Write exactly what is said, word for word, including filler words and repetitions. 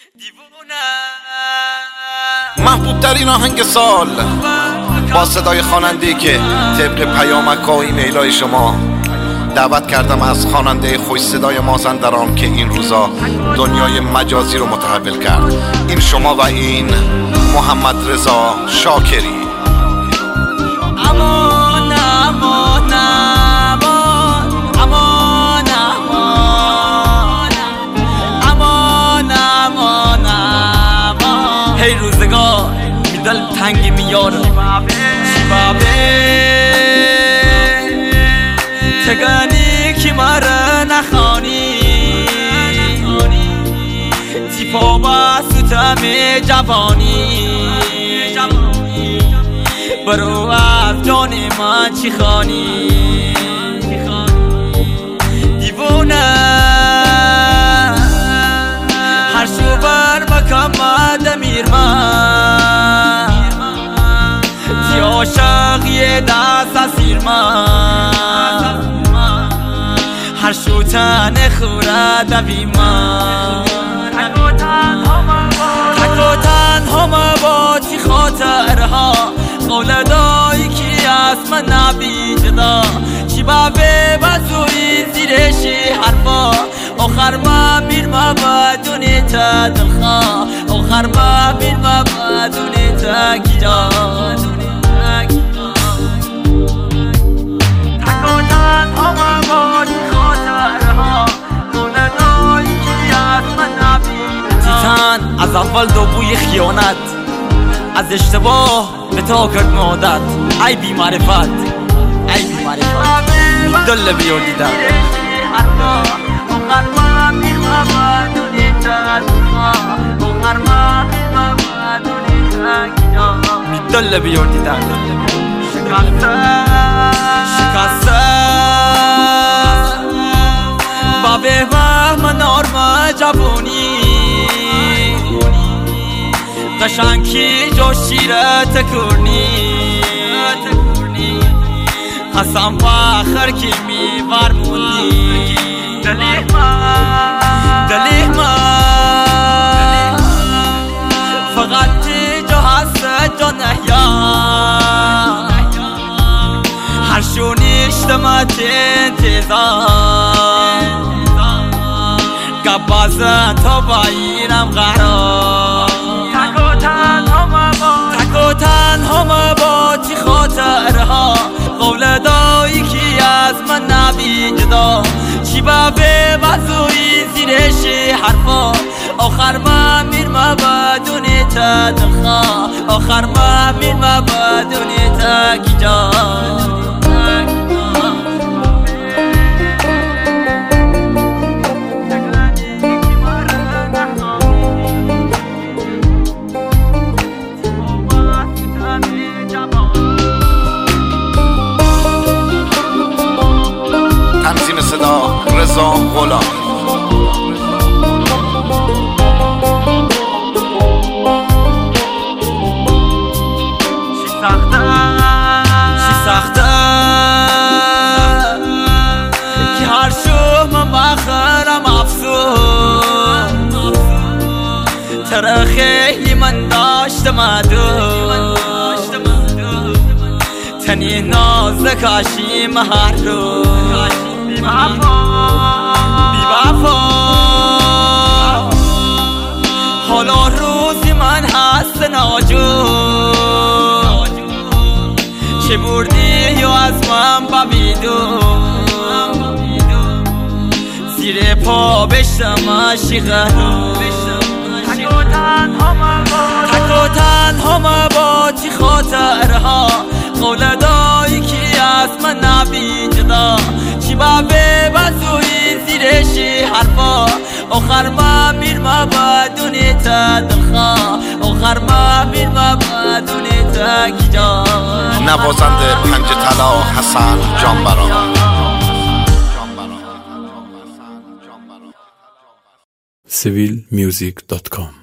محبوب ترین آهنگ سال با صدای خواننده‌ای که طبق پیامک و ایمیل‌های شما دعوت کردم از خواننده خوش صدای مازندران که این روزا دنیای مجازی رو متحول کرد. این شما و این محمد رضا شاکری. امان امان امان امان امان امان امان هی روزگار میدل تنگی میاره شبابه تگانی کی مره نخانی تیپا با سوتم جوانی برو از جان من چی خانی دیوونه هر شو بر مکم دمیر من تی عاشقی دست اسیر من هر شو تن خوره دوی من تک و تنها با تی خاطرها قول دایی کی از من نبی جدا چی بابه بزوی زیرشی حرفا آخر ما بیر ما بدونی تا دلخوا آخر ما بیر ما بدونی تا کجا تک و تنها با تی خاطرها قول دایی کی از من نبی تیتان از اول دو بوی خیانت از اشتباه به تا کرد مادت ای بی معرفت ای بی معرفت دل بیار دیدن دل بیار دیدن شکسته با به من آرما جوانی قشنگی جو شیره تکرنی قسم فخر کی می ورمونی دلیه من دلیه من فقط جو هست جو نهیا هر شو نشتمت انتظار گبازن تا بایرم قرار تک و تنها ما با تی خاطرها قول دایی کی از من نبی جدا چی بابه بزوی زیرشی حرفا آخر ما میر ما بدونی تا دلخوا آخر ما میر ما بدونی تا کجا تنظیم صدا رضا غلام. چی سخته که هر شو من بخرم افسون ترا خیلی من داشتم ادو تنی نازک آشیم هر رو بی وفا حالا روزی من هست ناجو چه بردی یا از من ببیدو زیر پا بشتم عاشقه تک و تنها ما با تی خاطرها قول دایی کی از من نبی جدا چی بابه بزوی زیرشی حرفا آخر ما میر ما بدونی تا دلخوا آخر ما میر ما بدونی تا کجا نوازنده پنج طلا حسن جانبران. سیویل میوزیک دات کام